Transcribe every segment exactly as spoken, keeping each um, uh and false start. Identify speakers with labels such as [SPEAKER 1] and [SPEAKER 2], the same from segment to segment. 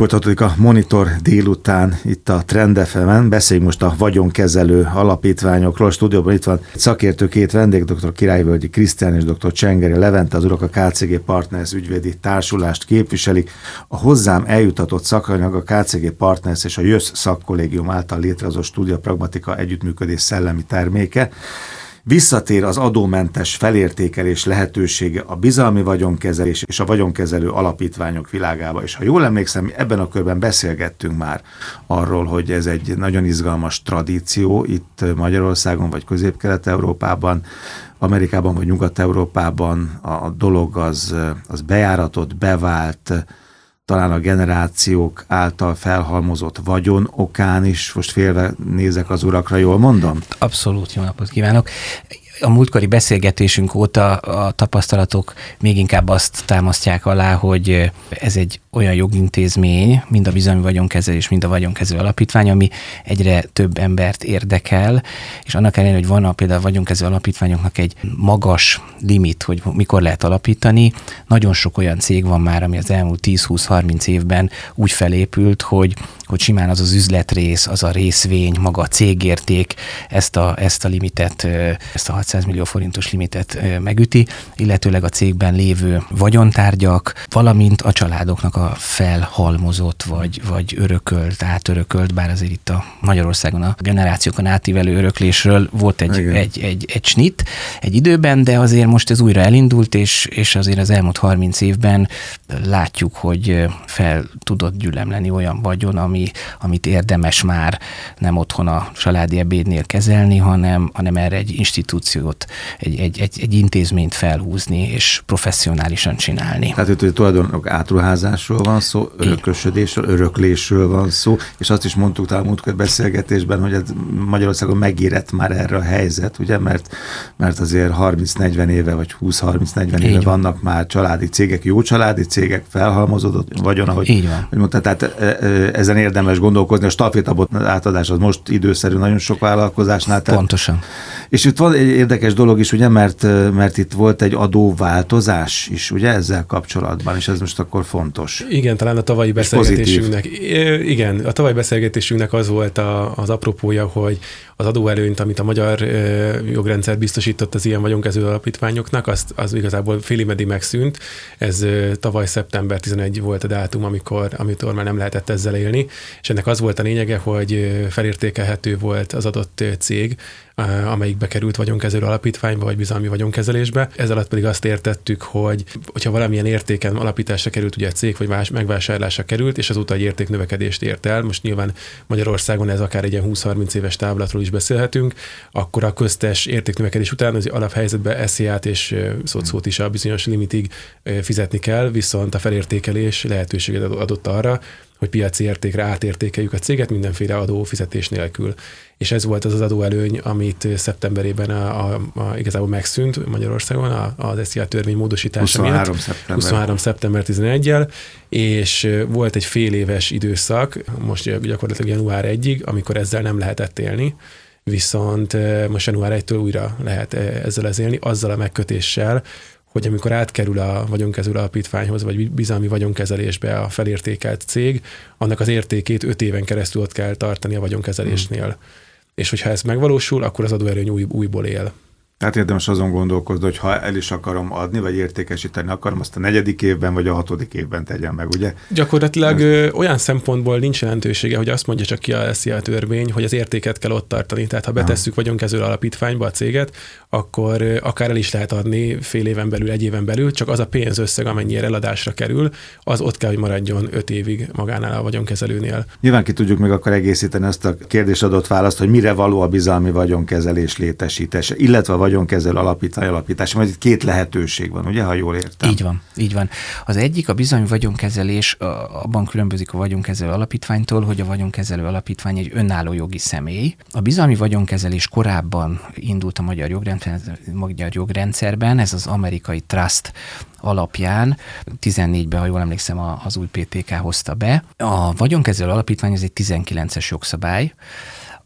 [SPEAKER 1] Folytatódik a Monitor délután itt a Trend ef emen. Beszéljünk most a vagyonkezelő alapítványokról. A stúdióban itt van szakértő két vendég, dr. Királyvölgyi Krisztián és dr. Csengeri Levente. Az urak a ká cé gé Partners ügyvédi társulást képviselik. A hozzám eljutatott szakanyag a ká cé gé Partners és a jössz szakkollégium által létrehozott Studia Pragmatica együttműködés szellemi terméke. Visszatér az adómentes felértékelés lehetősége a bizalmi vagyonkezelés és a vagyonkezelő alapítványok világába. És ha jól emlékszem, ebben a körben beszélgettünk már arról, hogy ez egy nagyon izgalmas tradíció itt Magyarországon vagy Közép-Kelet-Európában, Amerikában vagy Nyugat-Európában a dolog az, az bejáratott, bevált, talán a generációk által felhalmozott vagyon okán is. Most félve nézek az urakra, jól mondom?
[SPEAKER 2] Abszolút, jó napot kívánok! A múltkori beszélgetésünk óta a tapasztalatok még inkább azt támasztják alá, hogy ez egy olyan jogintézmény, mind a bizalmi vagyonkezelés, mind a vagyonkezelő alapítvány, ami egyre több embert érdekel, és annak ellenére, hogy van a, például a vagyonkezelő alapítványoknak egy magas limit, hogy mikor lehet alapítani, nagyon sok olyan cég van már, ami az elmúlt tíz-húsz-harminc évben úgy felépült, hogy hogy simán az az üzletrész, az a részvény, maga a cégérték ezt a, ezt a limitet, ezt a hatszáz millió forintos limitet megüti, illetőleg a cégben lévő vagyontárgyak, valamint a családoknak a felhalmozott, vagy, vagy örökölt, átörökölt, bár azért itt a Magyarországon a generációkon átívelő öröklésről volt egy, egy, egy, egy snit egy időben, de azért most ez újra elindult, és, és azért az elmúlt harminc évben látjuk, hogy fel tudott gyülemleni olyan vagyon, ami amit érdemes már nem otthon a családi ebédnél kezelni, hanem, hanem erre egy institúciót, egy, egy, egy, egy intézményt felhúzni és professzionálisan csinálni.
[SPEAKER 1] Tehát itt, hogy tulajdonok átruházásról van szó, örökösödésről, öröklésről van szó, és azt is mondtuk talán múltkor beszélgetésben, hogy ez Magyarországon megérett már erre a helyzet, ugye, mert, mert azért harminc-negyven éve, vagy húsz-harminc-negyven éve vannak már családi cégek, jó családi cégek, felhalmozódott vagyon, ahogy,
[SPEAKER 2] Így van.
[SPEAKER 1] hogy mondta, tehát ezen érdemes gondolkozni, a stafétabot átadás az most időszerű nagyon sok vállalkozásnál. Tehát,
[SPEAKER 2] pontosan.
[SPEAKER 1] És itt van egy érdekes dolog is, ugye, mert, mert itt volt egy adóváltozás is, ugye, ezzel kapcsolatban, és ez most akkor fontos.
[SPEAKER 3] Igen, talán a tavalyi beszélgetésünknek, igen, a tavalyi beszélgetésünknek az volt a, az apropója, hogy az adóelőnyt, amit a magyar jogrendszer biztosított az ilyen vagyonkezelő alapítványoknak, azt, az igazából félimedig megszűnt. Ez tavaly szeptember tizenegy volt a dátum, amikor, amikor már nem lehetett ezzel élni, és ennek az volt a lényege, hogy felértékelhető volt az adott cég, amelyikbe került vagyonkezelő alapítványba, vagy bizalmi vagyonkezelésbe. Ez alatt pedig azt értettük, hogy hogyha valamilyen értéken alapításra került, ugye a cég, vagy más, megvásárlásra került, és azóta egy értéknövekedést ért el, most nyilván Magyarországon ez akár egy ilyen húsz-harminc éves távlatról is beszélhetünk, akkor a köztes értéknövekedés után az alaphelyzetben es zé á-t és szocót is a bizonyos limitig fizetni kell, viszont a felértékelés lehetőséget adott arra, hogy piaci értékre átértékeljük a céget mindenféle adófizetés nélkül. És ez volt az az adóelőny, amit szeptemberében a, a, a, igazából megszűnt Magyarországon a, az es zé á törvény módosítása miatt. huszonhárom szeptember tizenegyedikével, és volt egy fél éves időszak, most gyakorlatilag január elsejéig, amikor ezzel nem lehetett élni, viszont most január elsejétől újra lehet ezzel az élni, azzal a megkötéssel, hogy amikor átkerül a vagyonkezelő alapítványhoz, vagy bizalmi vagyonkezelésbe a felértékelt cég, annak az értékét öt éven keresztül ott kell tartani a vagyonkezelésnél. Hmm. És hogyha ez megvalósul, akkor az adóerőny új, újból él.
[SPEAKER 1] Tehát érdemes azon gondolkozni, hogy ha el is akarom adni, vagy értékesíteni akarom, azt a negyedik évben, vagy a hatodik évben tegyen meg, ugye?
[SPEAKER 3] Gyakorlatilag ez... olyan szempontból nincs jelentősége, hogy azt mondja csak ki a es zé á törvény, hogy az értéket kell ott tartani. Tehát ha betesszük vagyonkezelő alapítványba a céget, akkor akár el is lehet adni fél éven belül, egy éven belül, csak az a pénzösszeg, amennyire eladásra kerül, az ott kell, hogy maradjon öt évig magánál a vagyonkezelőnél.
[SPEAKER 1] Nyilván ki tudjuk meg akkor egészíteni azt a kérdésadott választ, hogy mire való a bizalmi vagyonkezelés létesítése, illetve a vagyonkezelő alapítvány alapítása, mert itt két lehetőség van, ugye, ha jól értem?
[SPEAKER 2] Így van, így van. Az egyik, a bizalmi vagyonkezelés abban különbözik a vagyonkezelő alapítványtól, hogy a vagyonkezelő alapítvány egy önálló jogi személy. A bizalmi vagyonkezelés korábban indult a magyar jogrendszer, magyar jogrendszerben, ez az amerikai trust alapján, tizennégyben, ha jól emlékszem, az új pé té ká hozta be. A vagyonkezelő alapítvány ez egy tizenkilences jogszabály,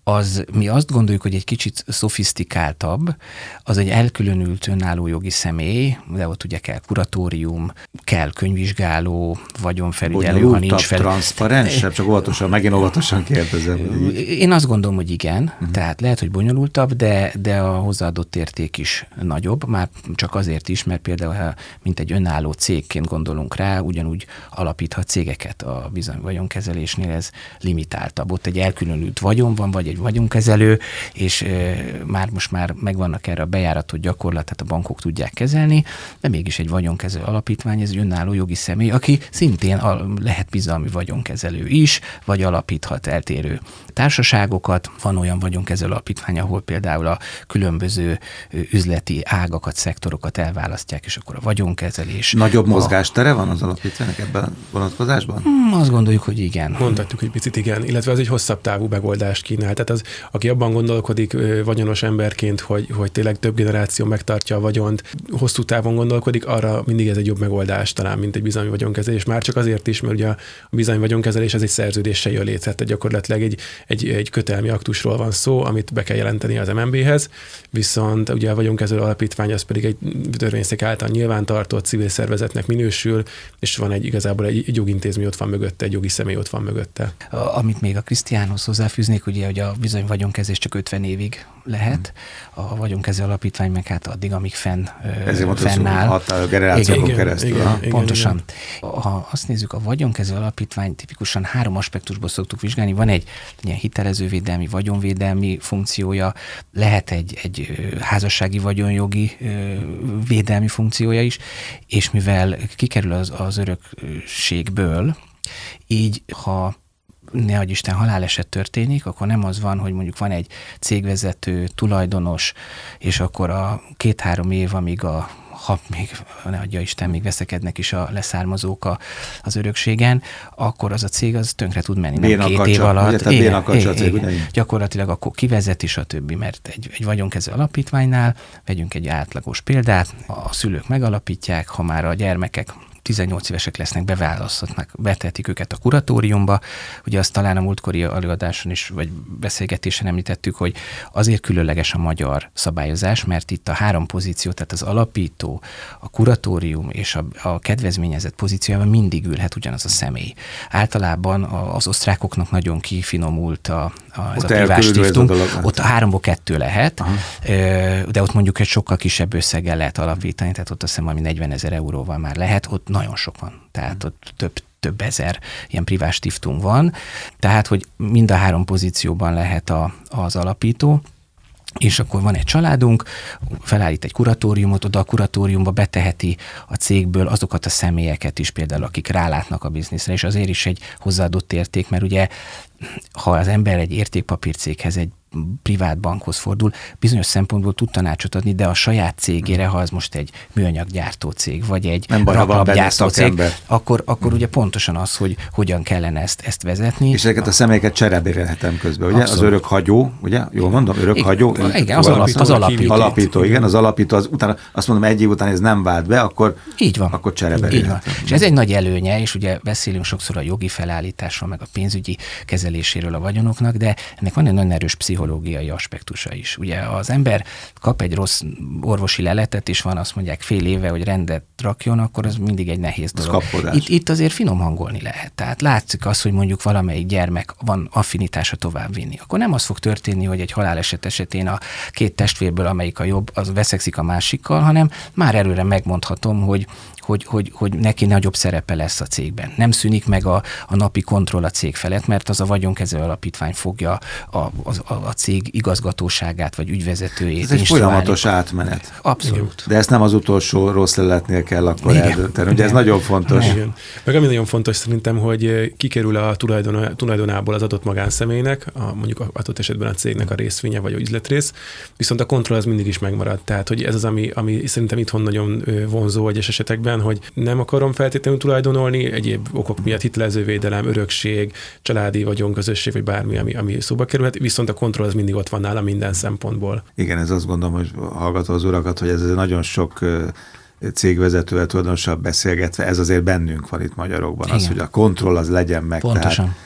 [SPEAKER 2] az mi azt gondoljuk, hogy egy kicsit szofisztikáltabb, az egy elkülönült önálló jogi személy, de ott ugye kell kuratórium, kell könyvvizsgáló, vagyonfelügyelő, ha nincs fel.
[SPEAKER 1] Transzparensebb, csak óvatosan, megint óvatosan kérdezem.
[SPEAKER 2] Én azt gondolom, hogy igen, uh-huh. tehát lehet, hogy bonyolultabb, de, de a hozzáadott érték is nagyobb, már csak azért is, mert például, ha mint egy önálló cégként gondolunk rá, ugyanúgy alapíthat cégeket a bizony vagyonkezelésnél, ez limitáltabb. Ott egy elkülönült vagyon van, vagy egy vagyonkezelő, és e, már most már megvannak erre a bejáratott gyakorlat, tehát a bankok tudják kezelni, de mégis egy vagyonkezelő alapítvány, ez egy önálló jogi személy, aki szintén a, lehet bizalmi vagyonkezelő is, vagy alapíthat eltérő társaságokat. Van olyan vagyonkezelő alapítvány, ahol például a különböző üzleti ágakat, szektorokat elválasztják, és akkor a vagyonkezelés.
[SPEAKER 1] Nagyobb mozgástere van az alapítványnak ebben a vonatkozásban?
[SPEAKER 2] Hmm, azt gondoljuk, hogy igen.
[SPEAKER 3] Mondhatjuk, hogy picit igen, illetve az egy hosszabb távú megoldást kínál. Tehát az, aki abban gondolkodik vagyonos emberként, hogy, hogy tényleg több generáció megtartja a vagyont, hosszú távon gondolkodik, arra mindig ez egy jobb megoldás talán, mint egy bizalmi vagyonkezelés. Már csak azért is, mert ugye a bizalmi vagyonkezelés ez egy szerződéssel jön létre, tehát gyakorlatilag egy, egy, egy kötelmi aktusról van szó, amit be kell jelenteni az em en bé-hez, viszont ugye a vagyonkezelő alapítvány az pedig egy törvényszék által nyilvántartott civil szervezetnek minősül, és van egy igazából egy, egy jogintézmény ott van mögötte, egy jogi személy ott van mögötte.
[SPEAKER 2] A, amit még a Krisztiánhoz hozzáfűznék, ugye, hogy a bizony vagyonkezés csak ötven évig lehet, a vagyonkezelő alapítvány meg hát addig, amíg fenn,
[SPEAKER 1] ezért
[SPEAKER 2] fennáll.
[SPEAKER 1] A generációkon keresztül.
[SPEAKER 2] Igen, igen, pontosan. Igen. Ha azt nézzük, a vagyonkezelő alapítvány tipikusan három aspektusból szoktuk vizsgálni. Van egy ilyen hitelezővédelmi, vagyonvédelmi funkciója, lehet egy, egy házassági vagyonjogi védelmi funkciója is, és mivel kikerül az, az örökségből, így ha nehogy Isten haláleset történik, akkor nem az van, hogy mondjuk van egy cégvezető, tulajdonos, és akkor a két-három év, amíg a ha még, ne adja Isten, még veszekednek is a leszármazók a, az örökségen, akkor az a cég az tönkre tud menni. Nem
[SPEAKER 1] béna
[SPEAKER 2] két
[SPEAKER 1] kacsa,
[SPEAKER 2] év alatt.
[SPEAKER 1] Ugye, igen, kacsa, igen, cég, igen.
[SPEAKER 2] Gyakorlatilag akkor kivezet is a többi, mert egy, egy vagyonkezelő alapítványnál, vegyünk egy átlagos példát, a szülők megalapítják, ha már a gyermekek tizennyolc évesek lesznek, beválaszthatnak, betehetik őket a kuratóriumba. Ugye azt talán a múltkori előadáson is, vagy beszélgetésen említettük, hogy azért különleges a magyar szabályozás, mert itt a három pozíció, tehát az alapító, a kuratórium és a, a kedvezményezett pozíciójában mindig ülhet ugyanaz a személy. Általában az osztrákoknak nagyon kifinomult a, a, ez a privát stiftung. Ott a háromból kettő lehet, aha. De ott mondjuk egy sokkal kisebb összeggel lehet alapítani, tehát ott azt hiszem, ami negyvenezer euróval már lehet, ott nagyon sok van, tehát ott több, több ezer ilyen privát stiftung van, tehát, hogy mind a három pozícióban lehet a, az alapító, és akkor van egy családunk, felállít egy kuratóriumot, oda a kuratóriumba beteheti a cégből azokat a személyeket is, például akik rálátnak a bizniszre, és azért is egy hozzáadott érték, mert ugye ha az ember egy értékpapírcéghez, egy privát bankhoz fordul, bizonyos szempontból tud tanácsot adni, de a saját cégére, ha az most egy műanyaggyártó cég, vagy egy raklapgyártó cég, akkor, akkor ugye pontosan az, hogy hogyan kellene ezt, ezt vezetni.
[SPEAKER 1] És ezeket a személyeket cserébélhetem közben, ugye? Abszolút. Az örökhagyó, ugye? Jól mondom, örökhagyó.
[SPEAKER 2] Igen, igen az, alapító, az alapító.
[SPEAKER 1] Alapító, igen, az alapító, az, utána azt mondom, egy év után ez nem vált be, akkor,
[SPEAKER 2] így van.
[SPEAKER 1] akkor cserébélhetem.
[SPEAKER 2] És ez egy nagy előnye, és ugye beszélünk sokszor a jogi felállításról, meg a pénzügyi kezeléséről a vagyonoknak, de ennek van egy nagyon erős pszichológiai aspektusa is. Ugye az ember kap egy rossz orvosi leletet, és van azt mondják fél éve, hogy rendet rakjon, akkor az mindig egy nehéz dolog. Itt, itt azért finom hangolni lehet. Tehát látszik az, hogy mondjuk valamelyik gyermek van affinitása továbbvinni. Akkor nem az fog történni, hogy egy haláleset esetén a két testvérből, amelyik a jobb, az veszekszik a másikkal, hanem már előre megmondhatom, hogy Hogy, hogy, hogy neki nagyobb szerepe lesz a cégben. Nem szűnik meg a, a napi kontroll a cég felett, mert az a vagyonkezelő alapítvány fogja a, a, a cég igazgatóságát vagy ügyvezetőjét.
[SPEAKER 1] Ez egy folyamatos átmenet.
[SPEAKER 2] Abszolút.
[SPEAKER 1] De ezt nem az utolsó rossz leletnél kell akkor igen. eldönteni. Ugye ez nagyon fontos.
[SPEAKER 3] Igen. Meg ami nagyon fontos szerintem, hogy kikerül a tulajdon, tulajdonából az adott magánszemélynek, a, mondjuk adott esetben a cégnek a részvénye vagy a üzletrész, viszont a kontroll az mindig is megmarad. Tehát, hogy ez az, ami, ami szerintem itthon nagyon vonzó egyes esetekben, hogy nem akarom feltétlenül tulajdonolni, egyéb okok miatt hitelezővédelem, örökség, családi vagyonközösség, vagy bármi, ami, ami szóba kerülhet, viszont a kontroll az mindig ott van nála minden szempontból.
[SPEAKER 1] Igen, ez azt gondolom, hogy hallgatva az urakat, hogy ez nagyon sok cégvezetővel tulajdonosabb beszélgetve, ez azért bennünk van itt magyarokban, igen. Az, hogy a kontroll az legyen meg.
[SPEAKER 2] Pontosan.
[SPEAKER 1] Tehát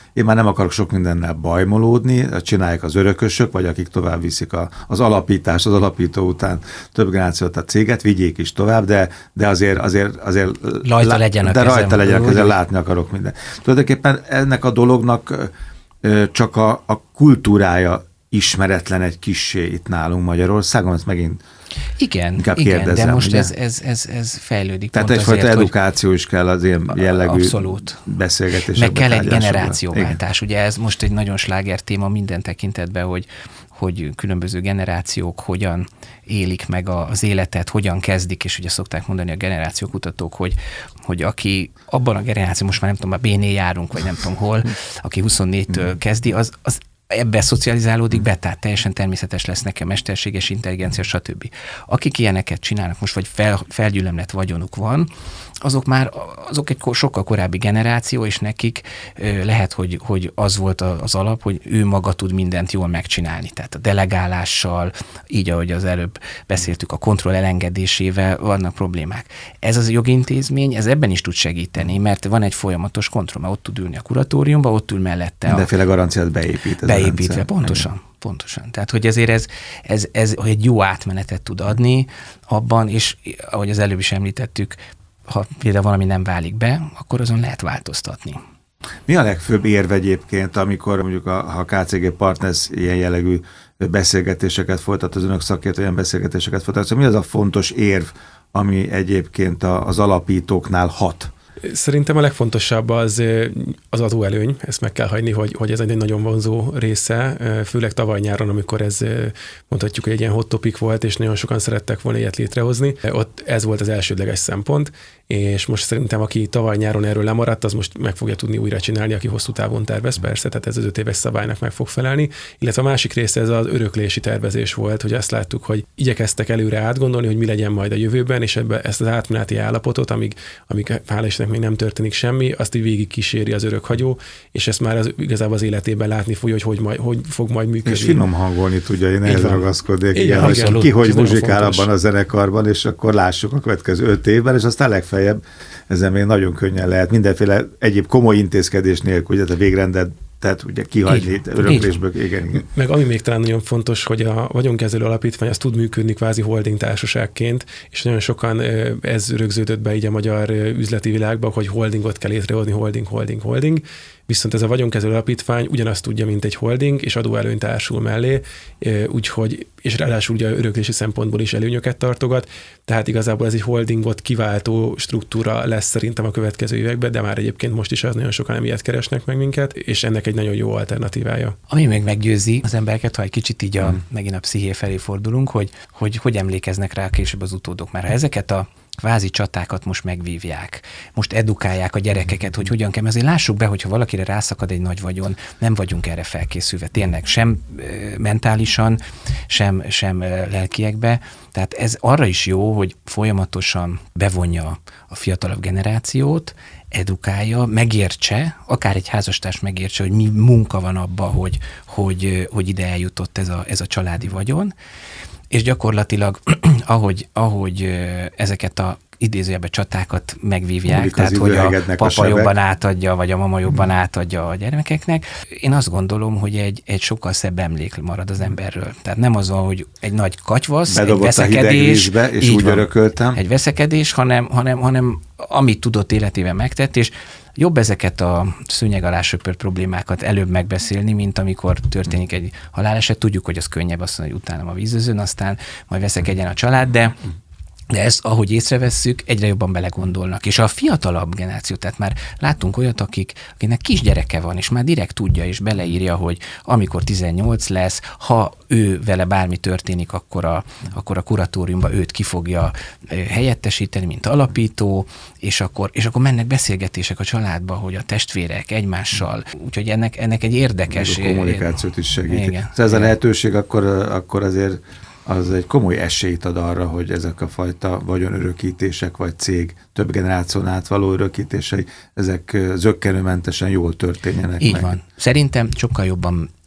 [SPEAKER 1] én már nem akarok sok mindennel bajmolódni, csinálják az örökösök, vagy akik tovább viszik a, az alapítást, az alapító után több generációt a céget, vigyék is tovább, de, de azért, azért, azért
[SPEAKER 2] rajta legyen a
[SPEAKER 1] de
[SPEAKER 2] kezem,
[SPEAKER 1] rajta legyen a kezem, látni akarok mindent. Tulajdonképpen ennek a dolognak csak a, a kultúrája ismeretlen egy kissé itt nálunk Magyarországon, ezt megint
[SPEAKER 2] igen,
[SPEAKER 1] inkább
[SPEAKER 2] igen,
[SPEAKER 1] kérdezem,
[SPEAKER 2] de most
[SPEAKER 1] ugye?
[SPEAKER 2] ez, ez, ez, ez fejlődik.
[SPEAKER 1] Tehát egyfajta edukáció is kell az ilyen jellegű
[SPEAKER 2] abszolút.
[SPEAKER 1] beszélgetésekben.
[SPEAKER 2] Meg kell egy generációváltás. Ugye ez most egy nagyon sláger téma minden tekintetben, hogy, hogy különböző generációk hogyan élik meg az életet, hogyan kezdik, és ugye szokták mondani a generációkutatók, hogy, hogy aki abban a generáció, most már nem tudom, a bé-nél járunk, vagy nem tudom hol, aki huszonnégytől kezdi, az, az ebbe szocializálódik be, tehát teljesen természetes lesz nekem mesterséges intelligencia, stb. Akik ilyeneket csinálnak most, vagy fel, felgyülemlett vagyonuk van, azok már azok egy sokkal korábbi generáció, és nekik lehet, hogy, hogy az volt az alap, hogy ő maga tud mindent jól megcsinálni. Tehát a delegálással, így ahogy az előbb beszéltük, a kontroll elengedésével vannak problémák. Ez az jogintézmény, ez ebben is tud segíteni, mert van egy folyamatos kontroll, mert ott tud ülni a kuratóriumban, ott ül mellette.
[SPEAKER 1] Mindenféle garanciát beépít.
[SPEAKER 2] Beépítve, pontosan. Pontosan. Tehát, hogy ezért ez, ez, ez egy jó átmenetet tud adni abban, és ahogy az előbb is említettük, ha például valami nem válik be, akkor azon lehet változtatni.
[SPEAKER 1] Mi a legfőbb érv egyébként, amikor mondjuk a, ha a ká cé gé Partners ilyen jellegű beszélgetéseket folytat, az önök szakértő ilyen beszélgetéseket folytat, mi az a fontos érv, ami egyébként az alapítóknál hat?
[SPEAKER 3] Szerintem a legfontosabb az, az adóelőny, ezt meg kell hagyni, hogy, hogy ez egy nagyon vonzó része, főleg tavaly nyáron, amikor ez mondhatjuk, hogy egy ilyen hot topic volt, és nagyon sokan szerettek volna ilyet létrehozni. Ott ez volt az elsődleges szempont, és most szerintem, aki tavaly nyáron erről lemaradt, az most meg fogja tudni újra csinálni, aki hosszú távon tervez, persze, tehát ez az öt éves szabálynak meg fog felelni. Illetve a másik része ez az öröklési tervezés volt, hogy azt láttuk, hogy igyekeztek előre átgondolni, hogy mi legyen majd a jövőben, és ebbe ezt az átmeneti állapotot, amíg, amíg hála Istennek még nem történik semmi, azt így végig kíséri az örökhagyó, és ezt már az, igazából az életében látni fogja, hogy hogy, majd, hogy fog majd működni.
[SPEAKER 1] És finom hangolni tudja, én ehhez ragaszkodnék.
[SPEAKER 3] Igen,
[SPEAKER 1] igen,
[SPEAKER 3] igen,
[SPEAKER 1] hogy ki hogy muzsikál abban a zenekarban, és akkor lássuk a következő öt évben, és aztán legfeljebb ezen még nagyon könnyen lehet mindenféle egyéb komoly intézkedés nélkül, ugye a végrendet, tehát ugye kihagyni öröklésből. Igen, igen.
[SPEAKER 3] Meg ami még talán nagyon fontos, hogy a vagyonkezelő alapítvány az tud működni kvázi holding társaságként, és nagyon sokan ez rögződött be így a magyar üzleti világban, hogy holdingot kell létrehozni, holding, holding, holding. Viszont ez a vagyonkezelő alapítvány ugyanazt tudja, mint egy holding, és adóelőny társul mellé, úgyhogy, és ráadásul ugye öröklési szempontból is előnyöket tartogat, tehát igazából ez egy holdingot kiváltó struktúra lesz szerintem a következő években, de már egyébként most is az nagyon sokan emiatt keresnek meg minket, és ennek egy nagyon jó alternatívája.
[SPEAKER 2] Ami még meggyőzi az embereket, ha egy kicsit így a, hmm. megint a psziché felé fordulunk, hogy, hogy hogy emlékeznek rá később az utódok, mert ha ezeket a kvázi csatákat most megvívják, most edukálják a gyerekeket, hogy hogyan kell, azért lássuk be, hogyha valakire rászakad egy nagy vagyon, nem vagyunk erre felkészülve, tényleg sem mentálisan, sem, sem lelkiekbe, tehát ez arra is jó, hogy folyamatosan bevonja a fiatalabb generációt, edukálja, megértse, akár egy házastárs megértse, hogy mi munka van abban, hogy, hogy, hogy ide eljutott ez a, ez a családi vagyon, és gyakorlatilag, ahogy, ahogy ezeket a idézőjelben csatákat megvívják, Múlik tehát hogy a papa a jobban átadja, vagy a mama jobban hmm. átadja a gyermekeknek. Én azt gondolom, hogy egy, egy sokkal szebb emlék marad az emberről. Tehát nem az, hogy egy nagy katyvasz, egy veszekedés,
[SPEAKER 1] vízbe, és úgy van, örököltem.
[SPEAKER 2] Egy veszekedés, hanem, hanem, hanem amit tudott életében megtett, és jobb ezeket a szőnyeg alá söpört problémákat előbb megbeszélni, mint amikor történik egy haláleset. Tudjuk, hogy az könnyebb azt mondani, hogy utánam a vízözön, aztán majd veszekedjen a család, de De ezt, ahogy észrevesszük, egyre jobban belegondolnak. És a fiatalabb generáció, tehát már láttunk olyat, akik, akinek kisgyereke van, és már direkt tudja, és beleírja, hogy amikor tizennyolc lesz, ha ő vele bármi történik, akkor a, akkor a kuratóriumban őt ki fogja helyettesíteni, mint alapító, és akkor, és akkor mennek beszélgetések a családba, hogy a testvérek egymással. Úgyhogy ennek, ennek egy érdekes...
[SPEAKER 1] A kommunikációt is segíti. Ez a lehetőség akkor, akkor azért az egy komoly esélyt ad arra, hogy ezek a fajta vagyonörökítések, vagy cég több generáción át való örökítései, ezek zökkenőmentesen jól történjenek
[SPEAKER 2] Így
[SPEAKER 1] meg.
[SPEAKER 2] van. Szerintem sokkal jobban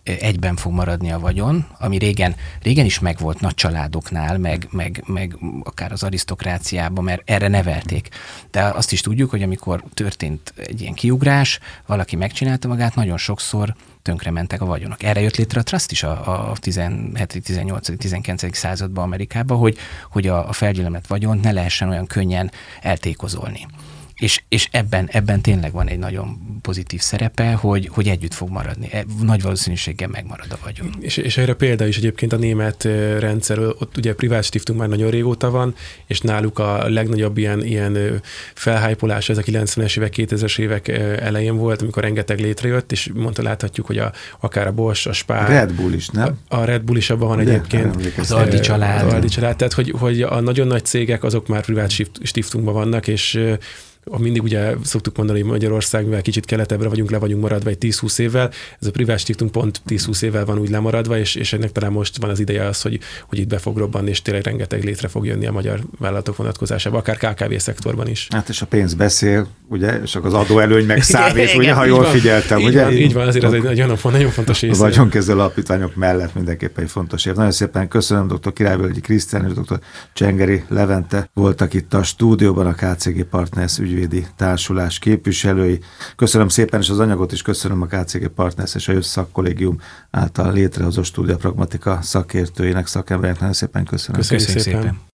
[SPEAKER 2] egyben fog maradni a vagyon, ami régen, régen is megvolt nagy családoknál, meg, meg, meg akár az arisztokráciában, mert erre nevelték. De azt is tudjuk, hogy amikor történt egy ilyen kiugrás, valaki megcsinálta magát, nagyon sokszor tönkrementek a vagyonok. Erre jött létre a trust is a, a tizenhetedik, tizennyolcadik, tizenkilencedik században Amerikában, hogy, hogy a, a felgyülemlett vagyont ne lehessen olyan könnyen eltékozolni. És, és ebben, ebben tényleg van egy nagyon pozitív szerepe, hogy, hogy együtt fog maradni. Nagy valószínűséggel megmarad a vagyon.
[SPEAKER 3] És, és erre példa is egyébként a német rendszer, ott ugye privát stiftung már nagyon régóta van, és náluk a legnagyobb ilyen, ilyen felhájpolás ez a kilencvenes évek, kétezres évek elején volt, amikor rengeteg létrejött, és mondta, láthatjuk, hogy a, akár a Bosch, a Spar.
[SPEAKER 1] A Red Bull is, nem?
[SPEAKER 3] A, a Red Bull is abban van ugye, egyébként.
[SPEAKER 2] Az Aldi család.
[SPEAKER 3] Az Aldi család. Tehát, hogy, hogy a nagyon nagy cégek azok már privát stiftungban vannak, és mindig ugye szoktuk mondani, hogy Magyarország, mivel kicsit keletebbre vagyunk, le vagyunk maradva egy tíz-húsz évvel, ez a privát stiftung pont tíz-húsz évvel van úgy lemaradva, és, és ennek talán most van az ideje az, hogy, hogy itt be fog robbanni, és tényleg rengeteg létre fog jönni a magyar vállalatok vonatkozásában, akár ká ká vé szektorban is.
[SPEAKER 1] Hát és a pénz beszél, ugye, és akkor az adóelőny meg számít,
[SPEAKER 2] igen,
[SPEAKER 1] ugye, ha jól figyeltem,
[SPEAKER 3] így
[SPEAKER 1] ugye?
[SPEAKER 3] Van, így van, azért az egy nagyon, nagyon fontos rész.
[SPEAKER 1] A vagyonkezelő alapítványok mellett mindenképpen egy fontos év. Nagyon szépen köszönöm, dr. Királyvölgyi Krisztián és dr. Csengeri Levente voltak itt a stúdióban, a ká cé gé Partners ügyvédi társulás képviselői. Köszönöm szépen, és az anyagot is köszönöm a ká cé gé Partners és a Jössz Szakkollégium által létrehozott Stúdia Pragmatika szakértőinek, szakembereknek. Nagyon szépen köszönöm.
[SPEAKER 3] Köszönjük, köszönjük szépen. szépen.